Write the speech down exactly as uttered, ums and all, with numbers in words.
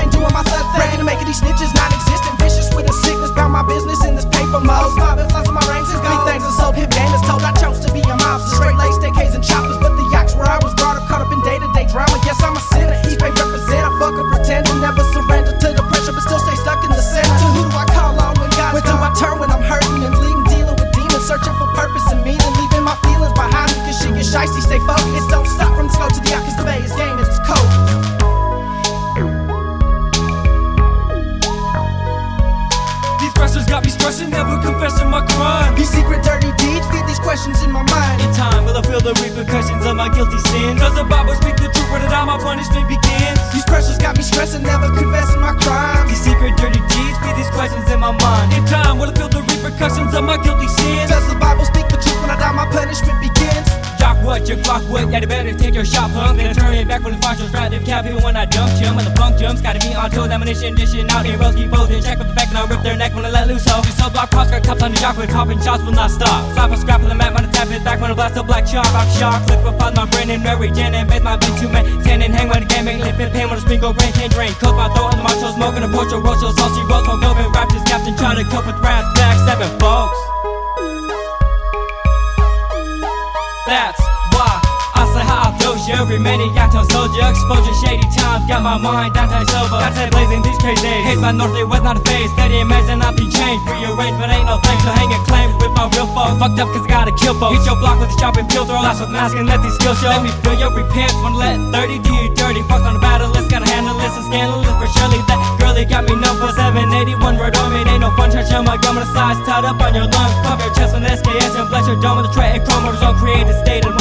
ain't doing my thug thing. Ready to make these snitches non-existent, vicious with a sickness, bout my business in this paper mode. Smiling, lots of my rings and gold. Things and soap hip game is told. I chose to be a mobster, straight lace, A Ks and choppers, but the yaks where I was brought up, caught up in day-to-day drama. Yes, I'm a sinner, East Bay represent. I fuck a pretend and never surrender to the pressure, but still stay stuck in the center. So who do I call on when God's Where do I turn when I'm hurting and bleeding, dealing with demons, searching for purpose and meaning, leaving my feelings behind me, cause shit get shicey, stay focused. Don't stop from the slow to the out, cause the Bay is game and it's cold. Pressures got me stressing, never confessing my crime. These secret dirty deeds feed these questions in my mind. In time will I feel the repercussions of my guilty sins? Does the Bible speak the truth, where the time my punishment begins? These pressures got me stressing, never confessing my crimes. These secret dirty deeds feed these questions in my mind. In time will I feel the repercussions of my guilty sins? Does the Bible speak the truth, when I die my punishment begins? Jock what, your clock what, yeah, they better take your shot, punk. Then I turn it back when the fire shows right, them cap here when I dump jump. And the funk jumps, gotta be on toes, ammunition, dishing out here, rows keep folding. Check with the fact and I'll rip their neck when I let loose, ho. These cell block props got cups on the jock with popping shots will not stop. Slap a scrap on the map, on the tap it back when I blast a black chalk. I'm shocked, click with my brain and Mary Jane and base my beat to maintain and hang when the game ain't lit, fit pain when the spring go rain, can't drain. Coat my throat on the macho smoke and a porch of roast, saucy roast, smoke over, rap this captain trying to cope with rats, backstabbing folks. That's why I say how I feel you. Remaining active soldier, exposure, shady times, got my mind anti-sober. Got that blazing these crazy days. Hate my northly west, not a phase. Steady imagine I'll be changed. Rearranged, but ain't no thing. So hang a claim with my real foes. Fucked up cause I gotta kill folks. Hit your block with a sharp and peel. Throw lots with mask and let these skills show. Let me feel your repents. Wanna let thirty do you dirty. Fucked on the battle list, gotta handle this and scandalous for surely. That girlie got me known for seven eighty-one word on me. Ain't no fun, try to show my gum on the sides. Tied up on your lungs. Pump your chest with S K S and bless your dome with a tray and chrome. Motors on created state and